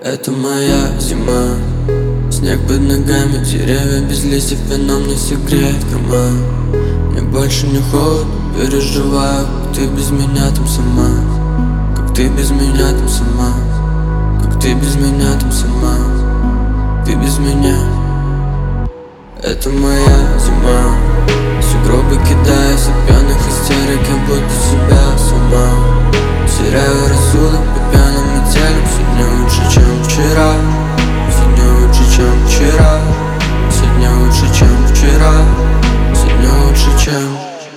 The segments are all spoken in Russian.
Это моя зима. Снег под ногами, деревья без листьев, вино мне согреет карман. Мне больше не холодно, переживаю, как ты без меня там сама. Как ты без меня там сама. Как ты без меня там сама. Ты без меня. Это моя зима. Сугробы кидаясь от пьяных истерик, я будто себя сама. Теряю рассудок по пьяным метелям. Сегодня лучше, чем вчера. Сегодня лучше, чем вчера. Сегодня лучше, чем вчера. Сегодня лучше, чем.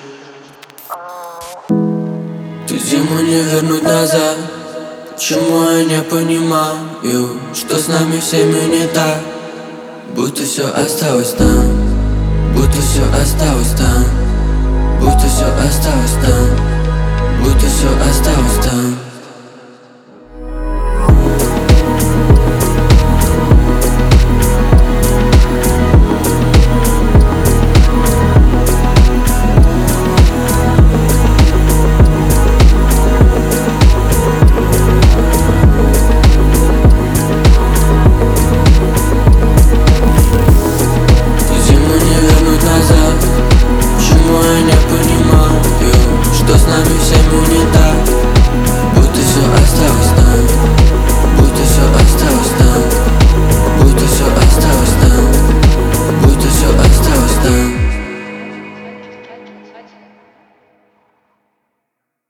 Ту зиму не вернуть назад. Почему я не понимаю, что с нами всеми не так? Будто все осталось там. Будто все осталось там. Будто все осталось там. Будто все осталось там. Почему я не понимаю, что с нами всеми не так?